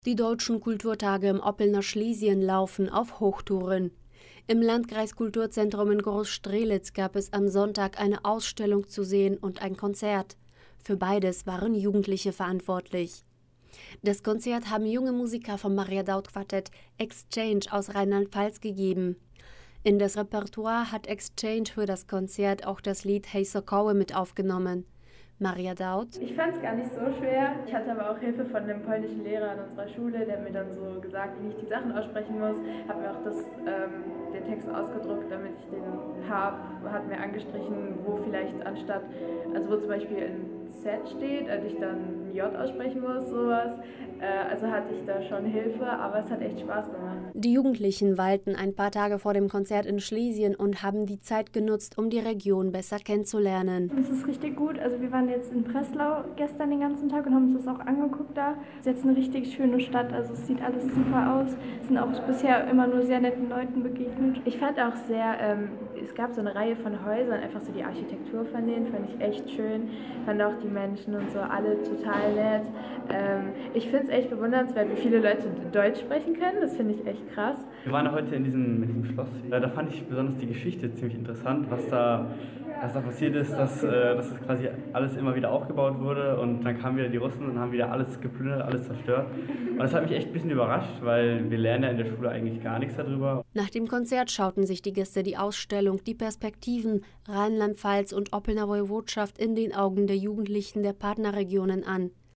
Die Deutschen Kulturtage im Oppelner Schlesien laufen auf Hochtouren. Im Landkreiskulturzentrum in Groß-Strehlitz gab es am Sonntag eine Ausstellung zu sehen und ein Konzert. Für beides waren Jugendliche verantwortlich. Das Konzert haben junge Musiker vom Maria-Daut-Quartett Exchange aus Rheinland-Pfalz gegeben. In das Repertoire hat Exchange für das Konzert auch das Lied Hey Sokoły mit aufgenommen. Maria Daut. Ich fand es gar nicht so schwer. Ich hatte aber auch Hilfe von einem polnischen Lehrer an unserer Schule, der hat mir dann so gesagt, wie ich die Sachen aussprechen muss. Hat mir auch den Text ausgedruckt, damit ich den habe. Hat mir angestrichen, wo vielleicht anstatt, also wo zum Beispiel ein Z steht, ich dann ein J aussprechen muss, sowas. Also hatte ich da schon Hilfe, aber es hat echt Spaß gemacht. Die Jugendlichen weilten ein paar Tage vor dem Konzert in Schlesien und haben die Zeit genutzt, um die Region besser kennenzulernen. Es ist richtig gut. Also wir waren jetzt in Breslau gestern den ganzen Tag und haben uns das auch angeguckt da. Es ist jetzt eine richtig schöne Stadt, also es sieht alles super aus. Es sind auch bisher immer nur sehr netten Leuten begegnet. Ich fand auch sehr, es gab so eine Reihe von Häusern, einfach so die Architektur von denen fand ich echt schön. Fand auch die Menschen und so alle total nett. Ich finde es echt bewundernswert, wie viele Leute Deutsch sprechen können. Das finde ich echt krass. Wir waren heute in diesem Schloss. Da fand ich besonders die Geschichte ziemlich interessant, was da passiert ist, dass das quasi alles immer wieder aufgebaut wurde und dann kamen wieder die Russen und haben wieder alles geplündert, alles zerstört. Und das hat mich echt ein bisschen überrascht, weil wir lernen ja in der Schule eigentlich gar nichts darüber. Nach dem Konzert schauten sich die Gäste die Ausstellung Die Perspektiven Rheinland-Pfalz und Oppelner Woiwodschaft in den Augen der Jugendlichen der Partnerregionen an.